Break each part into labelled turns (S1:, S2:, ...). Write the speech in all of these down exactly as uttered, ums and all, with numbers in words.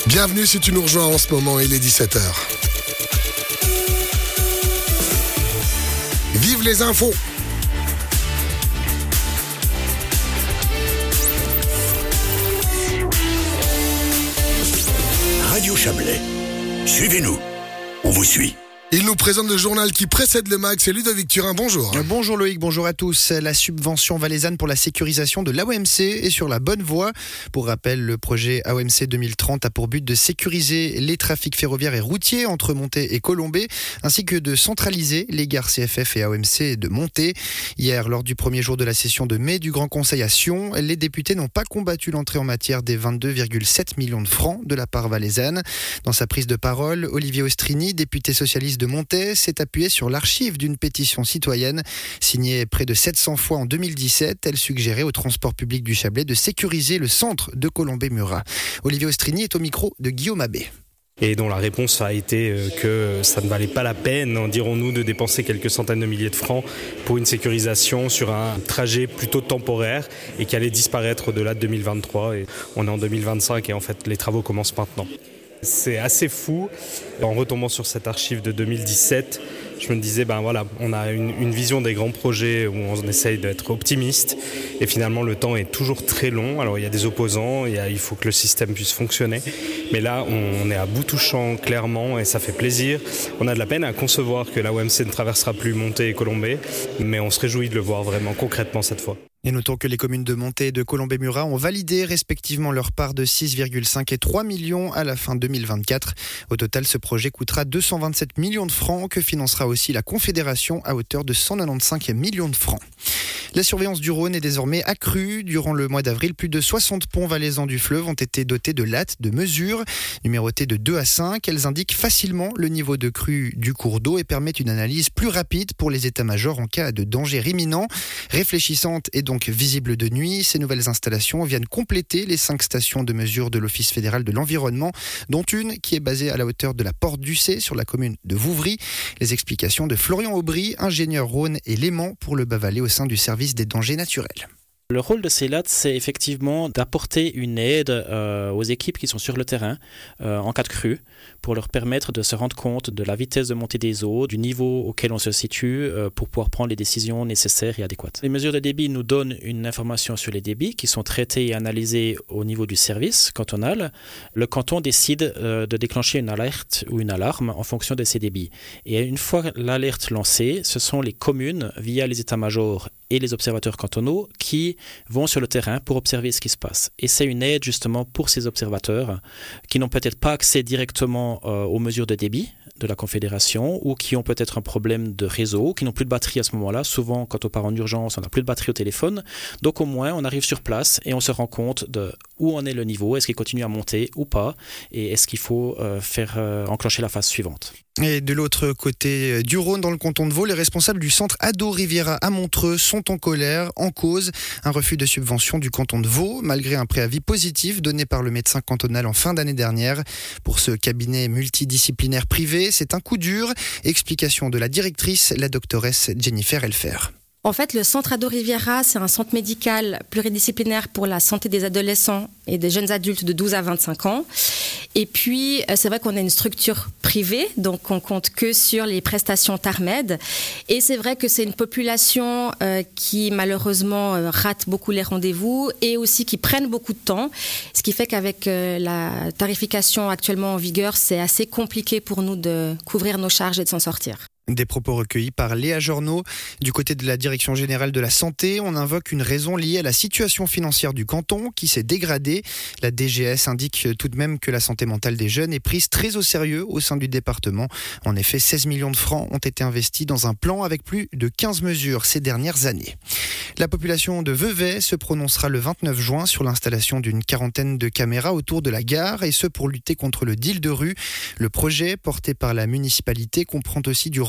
S1: Bienvenue si tu nous rejoins en ce moment, il est dix-sept heures. Vive les infos!
S2: Radio Chablais. Suivez-nous. On vous suit.
S1: Il nous présente le journal qui précède le mag, c'est Ludovic Turin, bonjour.
S3: Bonjour Loïc, bonjour à tous. La subvention valaisanne pour la sécurisation de l'A O M C est sur la bonne voie. Pour rappel, le projet A O M C deux mille trente a pour but de sécuriser les trafics ferroviaires et routiers entre Montet et Colombey, ainsi que de centraliser les gares C F F et A O M C de Montet. Hier, lors du premier jour de la session de mai du Grand Conseil à Sion, les députés n'ont pas combattu l'entrée en matière des vingt-deux virgule sept millions de francs de la part valaisanne. Dans sa prise de parole, Olivier Ostrini, député socialiste de Montet, s'est appuyé sur l'archive d'une pétition citoyenne signée près de sept cents fois en deux mille dix-sept. Elle suggérait au transport public du Chablais de sécuriser le centre de Colombey-Murat. Olivier Ostrini est au micro de Guillaume Abbé.
S4: Et dont la réponse a été que ça ne valait pas la peine, dirons-nous, de dépenser quelques centaines de milliers de francs pour une sécurisation sur un trajet plutôt temporaire et qui allait disparaître au-delà de deux mille vingt-trois. Et on est en deux mille vingt-cinq et en fait les travaux commencent maintenant. C'est assez fou. En retombant sur cette archive de deux mille dix-sept, je me disais, ben voilà, on a une, une vision des grands projets où on essaye d'être optimiste et finalement le temps est toujours très long. Alors il y a des opposants, il, y a, il faut que le système puisse fonctionner. Mais là, on est à bout touchant clairement et ça fait plaisir. On a de la peine à concevoir que l'A O M C ne traversera plus Montet et Colombey, mais on se réjouit de le voir vraiment concrètement cette fois.
S3: Et notons que les communes de Montet et de Colombey-Murat ont validé respectivement leur part de six virgule cinq et trois millions à la fin deux mille vingt-quatre. Au total, ce projet coûtera deux cent vingt-sept millions de francs que financera aussi la Confédération à hauteur de cent quatre-vingt-quinze millions de francs. La surveillance du Rhône est désormais accrue. Durant le mois d'avril, plus de soixante ponts valaisans du fleuve ont été dotés de lattes de mesure. Numérotées de deux à cinq, elles indiquent facilement le niveau de crue du cours d'eau et permettent une analyse plus rapide pour les états-majors en cas de danger imminent. Réfléchissantes et donc visibles de nuit, ces nouvelles installations viennent compléter les cinq stations de mesure de l'Office fédéral de l'environnement, dont une qui est basée à la hauteur de la Porte du Cé sur la commune de Vouvry. Les explications de Florian Aubry, ingénieur Rhône et Léman pour le Bas Valais au sein du service des dangers naturels.
S5: Le rôle de ces lattes, c'est effectivement d'apporter une aide euh, aux équipes qui sont sur le terrain euh, en cas de crue, pour leur permettre de se rendre compte de la vitesse de montée des eaux, du niveau auquel on se situe, euh, pour pouvoir prendre les décisions nécessaires et adéquates. Les mesures de débit nous donnent une information sur les débits qui sont traités et analysés au niveau du service cantonal. Le canton décide euh, de déclencher une alerte ou une alarme en fonction de ces débits. Et une fois l'alerte lancée, ce sont les communes, via les états-majors et les observateurs cantonaux, qui vont sur le terrain pour observer ce qui se passe. Et c'est une aide justement pour ces observateurs qui n'ont peut-être pas accès directement euh, aux mesures de débit de la Confédération ou qui ont peut-être un problème de réseau, qui n'ont plus de batterie à ce moment-là. Souvent, quand on part en urgence, on n'a plus de batterie au téléphone. Donc au moins, on arrive sur place et on se rend compte de où en est le niveau, est-ce qu'il continue à monter ou pas, et est-ce qu'il faut euh, faire euh, enclencher la phase suivante.
S3: Et de l'autre côté du Rhône, dans le canton de Vaud, les responsables du centre Ado Riviera à Montreux sont en colère, en cause un refus de subvention du canton de Vaud, malgré un préavis positif donné par le médecin cantonal en fin d'année dernière. Pour ce cabinet multidisciplinaire privé, c'est un coup dur. Explication de la directrice, la doctoresse Jennifer Elfer.
S6: En fait, le centre Ado Riviera, c'est un centre médical pluridisciplinaire pour la santé des adolescents et des jeunes adultes de douze à vingt-cinq ans. Et puis, c'est vrai qu'on a une structure privée, donc on compte que sur les prestations TARMED. Et c'est vrai que c'est une population euh, qui, malheureusement, euh, rate beaucoup les rendez-vous et aussi qui prennent beaucoup de temps. Ce qui fait qu'avec euh, la tarification actuellement en vigueur, c'est assez compliqué pour nous de couvrir nos charges et de s'en sortir.
S3: Des propos recueillis par Léa Journeau. Du côté de la Direction générale de la santé, on invoque une raison liée à la situation financière du canton qui s'est dégradée. La D G S indique tout de même que la santé mentale des jeunes est prise très au sérieux au sein du département. En effet, seize millions de francs ont été investis dans un plan avec plus de quinze mesures ces dernières années. La population de Vevey se prononcera le vingt-neuf juin sur l'installation d'une quarantaine de caméras autour de la gare, et ce pour lutter contre le deal de rue. Le projet, porté par la municipalité, comprend aussi du renforcement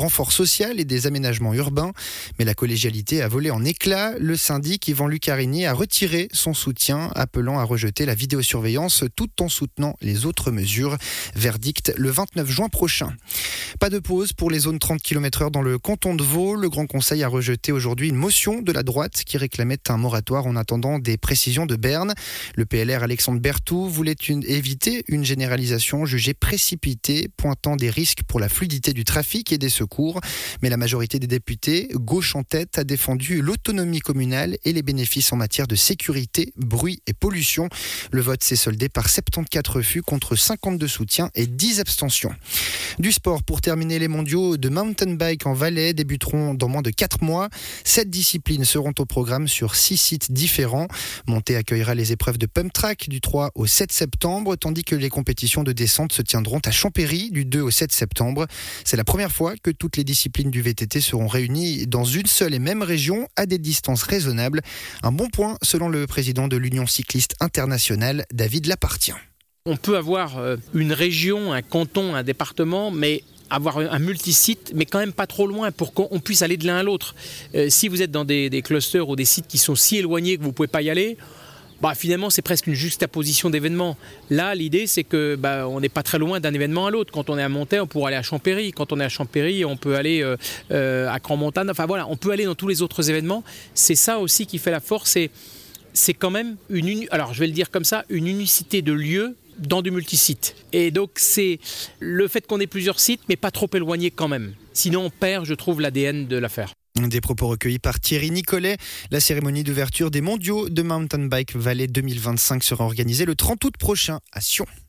S3: renfort social et des aménagements urbains. Mais la collégialité a volé en éclats. Le syndic Yvan Lucarini a retiré son soutien, appelant à rejeter la vidéosurveillance tout en soutenant les autres mesures. Verdict le vingt-neuf juin prochain. Pas de pause pour les zones trente kilomètres heure dans le canton de Vaud. Le Grand Conseil a rejeté aujourd'hui une motion de la droite qui réclamait un moratoire en attendant des précisions de Berne. Le P L R Alexandre Berthoud voulait une, éviter une généralisation jugée précipitée, pointant des risques pour la fluidité du trafic et des secours. Mais la majorité des députés, gauche en tête, a défendu l'autonomie communale et les bénéfices en matière de sécurité, bruit et pollution. Le vote s'est soldé par soixante-quatorze refus contre cinquante-deux soutiens et dix abstentions. Du sport pour terminer, les mondiaux de mountain bike en Valais débuteront dans moins de quatre mois. Sept disciplines seront au programme sur six sites différents. Montée accueillera les épreuves de pump track du trois au sept septembre, tandis que les compétitions de descente se tiendront à Champéry du deux au sept septembre. C'est la première fois que toutes les disciplines du V T T seront réunies dans une seule et même région à des distances raisonnables. Un bon point selon le président de l'Union cycliste internationale, David Lapartien.
S7: On peut avoir une région, un canton, un département, mais avoir un multisite, mais quand même pas trop loin pour qu'on puisse aller de l'un à l'autre. Euh, si vous êtes dans des, des clusters ou des sites qui sont si éloignés que vous ne pouvez pas y aller, bah, finalement c'est presque une juxtaposition d'événements. Là, l'idée c'est que bah, on n'est pas très loin d'un événement à l'autre. Quand on est à Montaix, on pourra aller à Champéry. Quand on est à Champéry, on peut aller euh, euh, à Grand-Montagne. Enfin voilà, on peut aller dans tous les autres événements. C'est ça aussi qui fait la force. C'est, c'est quand même une, alors je vais le dire comme ça, une unicité de lieu dans du multisite. Et donc c'est le fait qu'on ait plusieurs sites, mais pas trop éloignés quand même. Sinon on perd, je trouve, l'A D N de l'affaire.
S3: Des propos recueillis par Thierry Nicolet. La cérémonie d'ouverture des mondiaux de Mountain Bike Valais deux mille vingt-cinq sera organisée le trente août prochain à Sion.